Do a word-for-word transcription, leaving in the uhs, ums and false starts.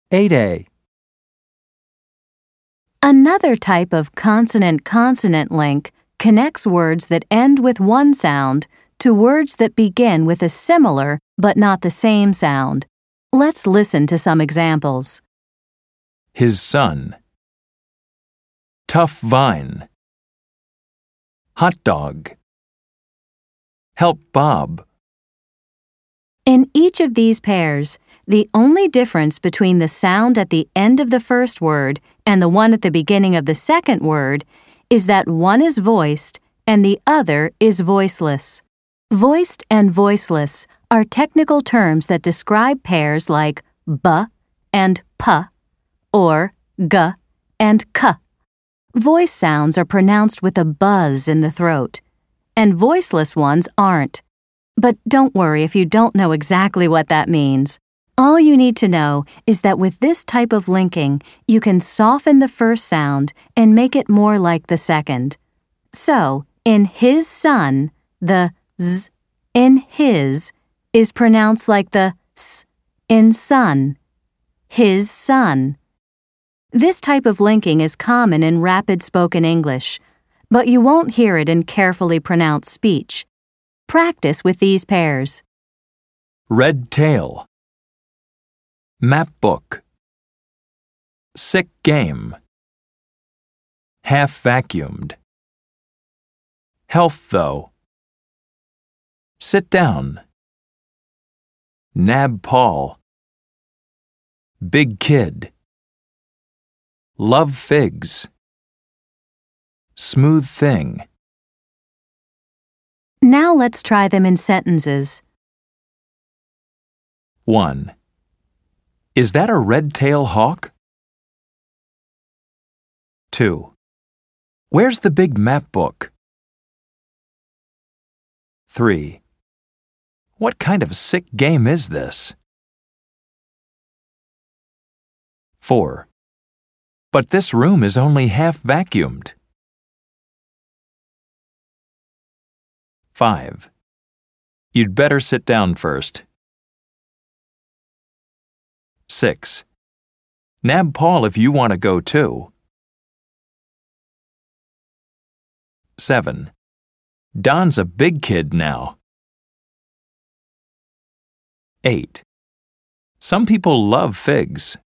eight A. Another type of consonant-consonant link connects words that end with one sound to words that begin with a similar but not the same sound. Let's listen to some examples. His son. Tough vine. Hot dog. Help Bob. In each of these pairs, the only difference between the sound at the end of the first word and the one at the beginning of the second word is that one is voiced and the other is voiceless. Voiced and voiceless are technical terms that describe pairs like b and p or g and k. Voice sounds are pronounced with a buzz in the throat, and voiceless ones aren't. But don't worry if you don't know exactly what that means. All you need to know is that with this type of linking, you can soften the first sound and make it more like the second. So, in his son, the z in his is pronounced like the s in son. His son. This type of linking is common in rapid spoken English, but you won't hear it in carefully pronounced speech. Practice with these pairs. Red tail. Map book. Sick game. Half vacuumed. Health though. Sit down. Nab Paul. Big kid. Love figs. Smooth thing. Now let's try them in sentences. one. Is that a red-tail hawk? two. Where's the big map book? three. What kind of sick game is this? four. But this room is only half vacuumed. five. You'd better sit down first. six. Nab Paul if you want to go too. seven. Don's a big kid now. eight. Some people love figs.